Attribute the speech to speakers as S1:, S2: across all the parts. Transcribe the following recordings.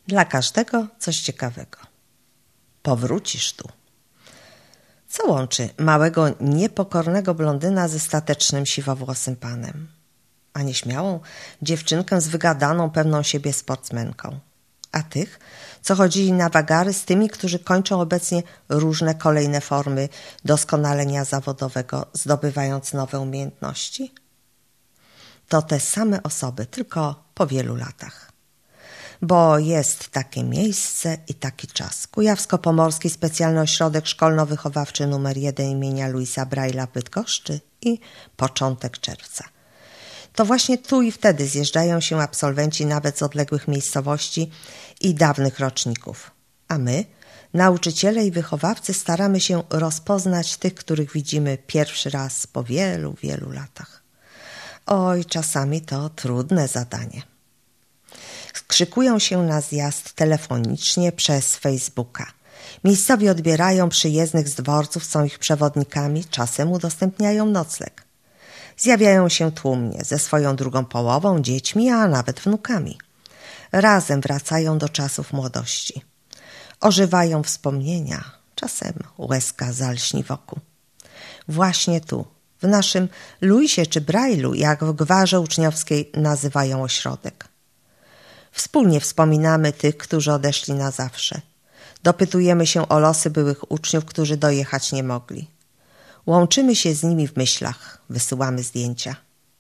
S1: Dla każdego coś ciekawego. Powrócisz tu. Co łączy małego, niepokornego blondyna ze statecznym, siwowłosym panem? A nieśmiałą dziewczynkę z wygadaną, pewną siebie sportsmenką. A tych, co chodzili na wagary, z tymi, którzy kończą obecnie różne kolejne formy doskonalenia zawodowego, zdobywając nowe umiejętności? To te same osoby, tylko po wielu latach. Bo jest takie miejsce i taki czas. Kujawsko-Pomorski Specjalny Ośrodek Szkolno-Wychowawczy nr 1 imienia Louisa Braille'a w Bydgoszczy i początek czerwca. To właśnie tu i wtedy zjeżdżają się absolwenci nawet z odległych miejscowości i dawnych roczników. A my, nauczyciele i wychowawcy, staramy się rozpoznać tych, których widzimy pierwszy raz po wielu, wielu latach. Oj, czasami to trudne zadanie. Skrzykują się na zjazd telefonicznie przez Facebooka. Miejscowi odbierają przyjezdnych z dworców, są ich przewodnikami, czasem udostępniają nocleg. Zjawiają się tłumnie ze swoją drugą połową, dziećmi, a nawet wnukami. Razem wracają do czasów młodości. Ożywają wspomnienia, czasem łezka zalśni wokół. Właśnie tu, w naszym Louisie czy Braille'u, jak w gwarze uczniowskiej nazywają ośrodek. Wspólnie wspominamy tych, którzy odeszli na zawsze. Dopytujemy się o losy byłych uczniów, którzy dojechać nie mogli. Łączymy się z nimi w myślach, wysyłamy zdjęcia.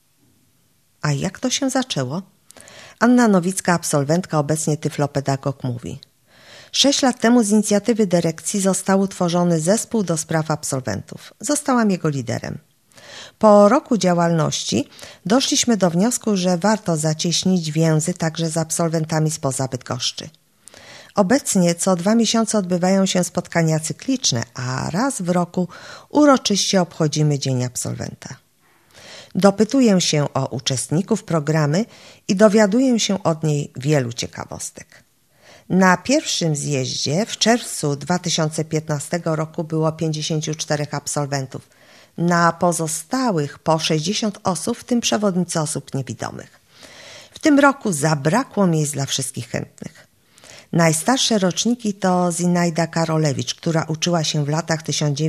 S1: A jak to się zaczęło? Anna Nowicka, absolwentka, obecnie tyflopedagog, mówi: 6 lat temu z inicjatywy dyrekcji został utworzony zespół do spraw absolwentów. Zostałam jego liderem. Po roku działalności doszliśmy do wniosku, że warto zacieśnić więzy także z absolwentami spoza Bydgoszczy. Obecnie co 2 miesiące odbywają się spotkania cykliczne, a raz w roku uroczyście obchodzimy Dzień Absolwenta. Dopytuję się o uczestników programy i dowiaduję się od niej wielu ciekawostek. Na pierwszym zjeździe w czerwcu 2015 roku było 54 absolwentów. Na pozostałych po 60 osób, w tym przewodnicy osób niewidomych. W tym roku zabrakło miejsc dla wszystkich chętnych. Najstarsze roczniki to Zinajda Karolewicz, która uczyła się w latach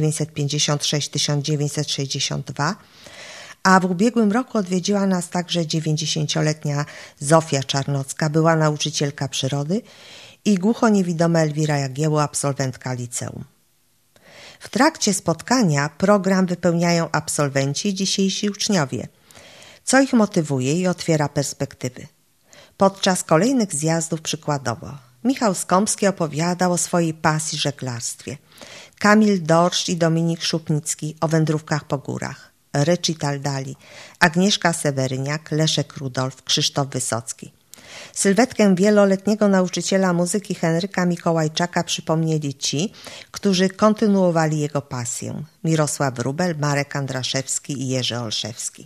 S1: 1956-1962, a w ubiegłym roku odwiedziła nas także 90-letnia Zofia Czarnocka, była nauczycielka przyrody, i głuchoniewidoma Elwira Jagiełło, absolwentka liceum. W trakcie spotkania program wypełniają absolwenci i dzisiejsi uczniowie, co ich motywuje i otwiera perspektywy. Podczas kolejnych zjazdów przykładowo Michał Skąpski opowiadał o swojej pasji żeglarstwie, Kamil Dorsz i Dominik Szupnicki o wędrówkach po górach, Recital Dali, Agnieszka Seweryniak, Leszek Rudolf, Krzysztof Wysocki. Sylwetkę wieloletniego nauczyciela muzyki Henryka Mikołajczaka przypomnieli ci, którzy kontynuowali jego pasję: Mirosław Wróbel, Marek Andraszewski i Jerzy Olszewski.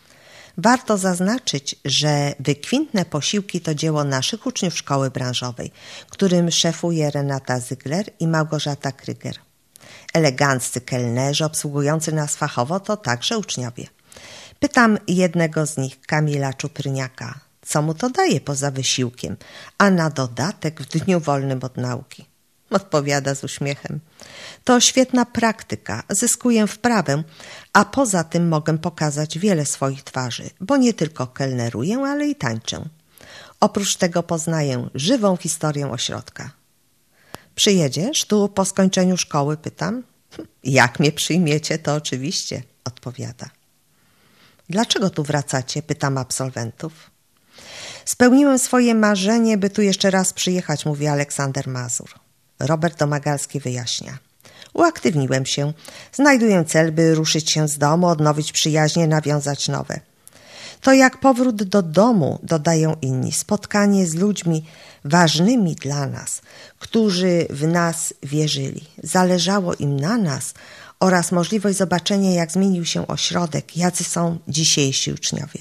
S1: Warto zaznaczyć, że wykwintne posiłki to dzieło naszych uczniów szkoły branżowej, którym szefuje Renata Zygler i Małgorzata Kryger. Eleganccy kelnerzy obsługujący nas fachowo to także uczniowie. Pytam jednego z nich, Kamila Czupryniaka, co mu to daje poza wysiłkiem, a na dodatek w dniu wolnym od nauki. Odpowiada z uśmiechem: to świetna praktyka, zyskuję wprawę, a poza tym mogę pokazać wiele swoich twarzy, bo nie tylko kelneruję, ale i tańczę. Oprócz tego poznaję żywą historię ośrodka. Przyjedziesz tu po skończeniu szkoły? Pytam. Jak mnie przyjmiecie, to oczywiście, odpowiada. Dlaczego tu wracacie? Pytam absolwentów. Spełniłem swoje marzenie, by tu jeszcze raz przyjechać, mówi Aleksander Mazur. Robert Domagalski wyjaśnia. Uaktywniłem się. Znajduję cel, by ruszyć się z domu, odnowić przyjaźnie, nawiązać nowe. To jak powrót do domu, dodają inni. Spotkanie z ludźmi ważnymi dla nas, którzy w nas wierzyli. Zależało im na nas oraz możliwość zobaczenia, jak zmienił się ośrodek, jacy są dzisiejsi uczniowie.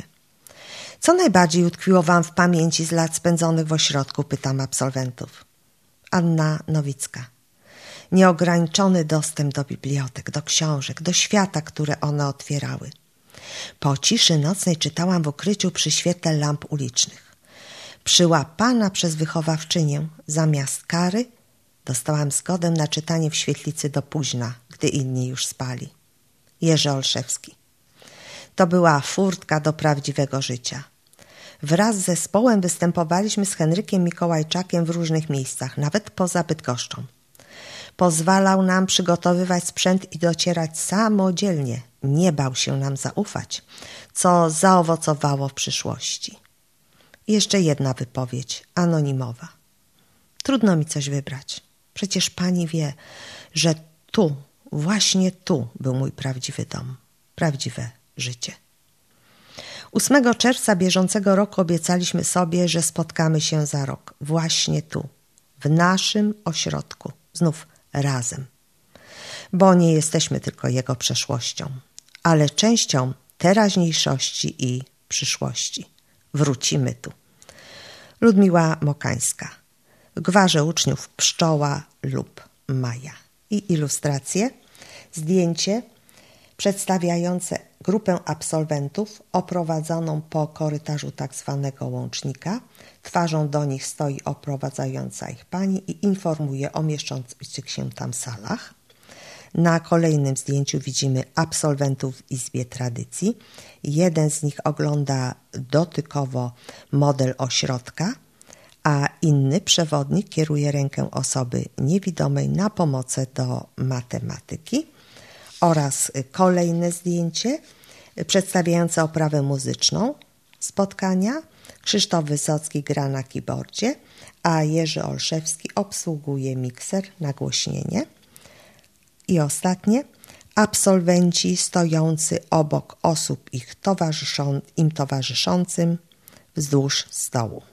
S1: Co najbardziej utkwiło wam w pamięci z lat spędzonych w ośrodku? Pytam absolwentów. Anna Nowicka. Nieograniczony dostęp do bibliotek, do książek, do świata, które one otwierały. Po ciszy nocnej czytałam w ukryciu przy świetle lamp ulicznych. Przyłapana przez wychowawczynię zamiast kary dostałam zgodę na czytanie w świetlicy do późna, gdy inni już spali. Jerzy Olszewski. To była furtka do prawdziwego życia. Wraz z zespołem występowaliśmy z Henrykiem Mikołajczakiem w różnych miejscach, nawet poza Bydgoszczą. Pozwalał nam przygotowywać sprzęt i docierać samodzielnie. Nie bał się nam zaufać, co zaowocowało w przyszłości. I jeszcze jedna wypowiedź, anonimowa. Trudno mi coś wybrać. Przecież pani wie, że tu, właśnie tu był mój prawdziwy dom, prawdziwe życie. 8 czerwca bieżącego roku obiecaliśmy sobie, że spotkamy się za rok, właśnie tu, w naszym ośrodku, znów razem. Bo nie jesteśmy tylko jego przeszłością, ale częścią teraźniejszości i przyszłości. Wrócimy tu. Ludmiła Mokańska. W gwarze uczniów Pszczoła lub Maja. I ilustracje. Zdjęcie przedstawiające grupę absolwentów oprowadzoną po korytarzu tak zwanego łącznika. Twarzą do nich stoi oprowadzająca ich pani i informuje o mieszczących się tam salach. Na kolejnym zdjęciu widzimy absolwentów w Izbie Tradycji. Jeden z nich ogląda dotykowo model ośrodka, a inny przewodnik kieruje rękę osoby niewidomej na pomocę do matematyki. Oraz kolejne zdjęcie przedstawiające oprawę muzyczną spotkania. Krzysztof Wysocki gra na keyboardzie, a Jerzy Olszewski obsługuje mikser, nagłośnienie. I ostatnie, absolwenci stojący obok osób im towarzyszącym wzdłuż stołu.